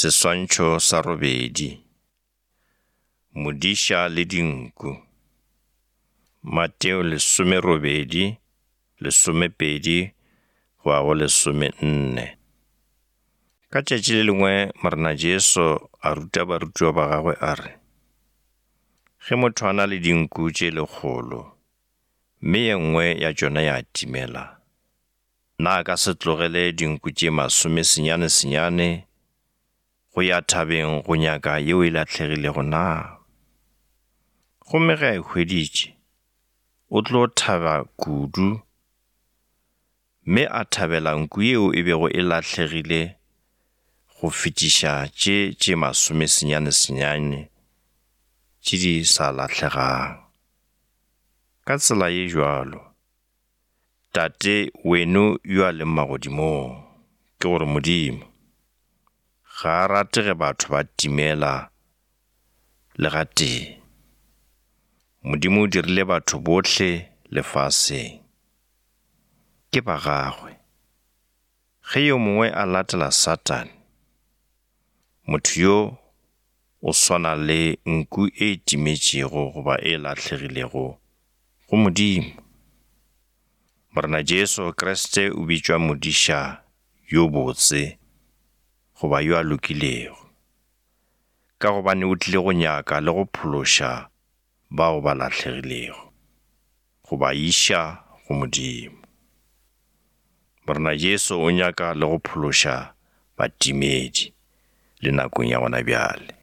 Seswantšho sa 2. Modiša le dinku. Mateo 18:20 go ya go 14. Ka tšatši le lengwe Morena Jesu a ruta barutiwa ba gagwe a re, ge motho a na le dinku tše lekgolo, mme ye nngwe ya tšona ya timela, na a ka se tlogele dinku tše 90 go ya thabeng go nyaka yeo e lahlegilego na? Gomme ge a e hweditše, o tlo thaba kudu, mme a thabela nku yeo e bego e lahlegile go fetiša tše 90 tše di sa lahlegang. Ka tsela ye jwalo, Tate weno yo a leng magodimong, ke gore Modimo, ga a rate ge batho ba timela le ga tee. Modimo o dirile batho bohle lefaseng, ke ba gagwe. Ge yo mongwe a latela Satane, motho yo o swana le nku e timetšego goba e lahlegilego go Modimo. Morena Jesu Kriste o bitšwa modiša yo botse goba yo a lokilego, ka gobane o tlile go nyaka le go phološa bao ba lahlegilego, go ba iša go Modimo. Morena Jesu o nyaka le go phološa batimedi le nakong ya gona bjale.